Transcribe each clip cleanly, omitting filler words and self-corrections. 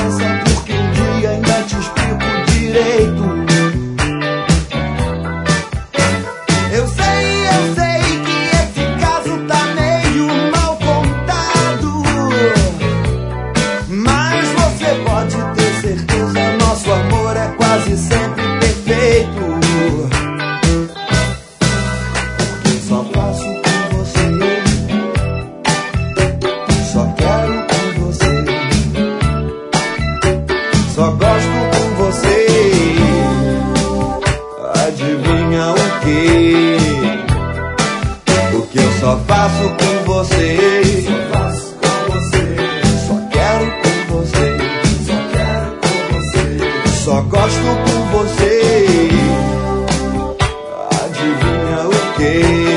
paciência, porque um dia ainda te explico direito. Eu sei que esse caso tá meio mal contado, mas você pode ter certeza, nosso amor é quase sempre perfeito. Porque só faço com você, só quero com você, só gosto com você. Adivinha o que? O que eu só faço com você, só faço com você, só quero com você, só quero com você, só gosto com você. Adivinha o que?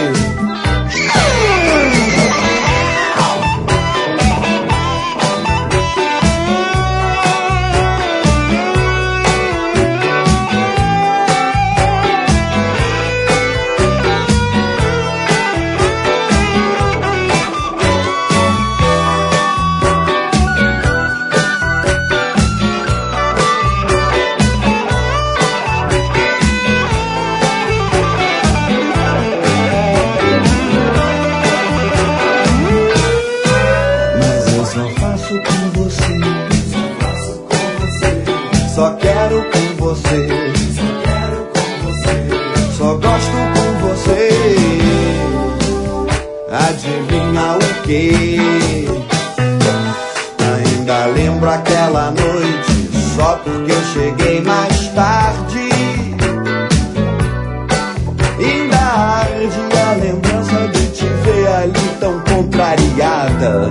Só quero com você, só quero com você, só gosto com você. Adivinha o que? Ainda lembro aquela noite, só porque eu cheguei mais tarde. Ainda arde a lembrança de te ver ali tão contrariada.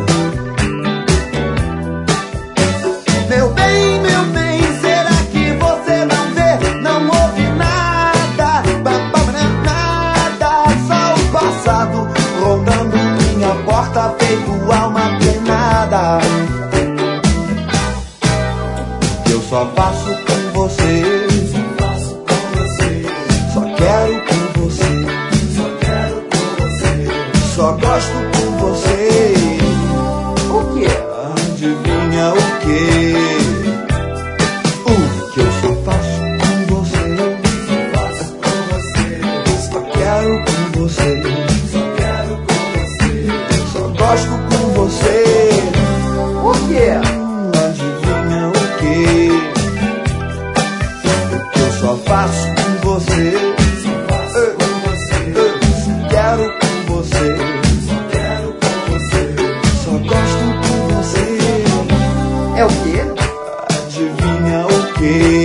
Meu bem, será que você não vê? Não ouve nada, nada, só o passado rondando minha porta, feito alma penada. Eu só faço com você, só faço com você, só quero com você, só quero com você, só gosto com você. O que? Adivinha o que? O que eu só faço com você, só faço com você, só quero com você, só quero com você, só gosto com você. O que? Adivinha o que? O que eu só faço com você, só faço com você, só quero com você, só quero com você, só gosto com você. É o quê? Adivinha o quê?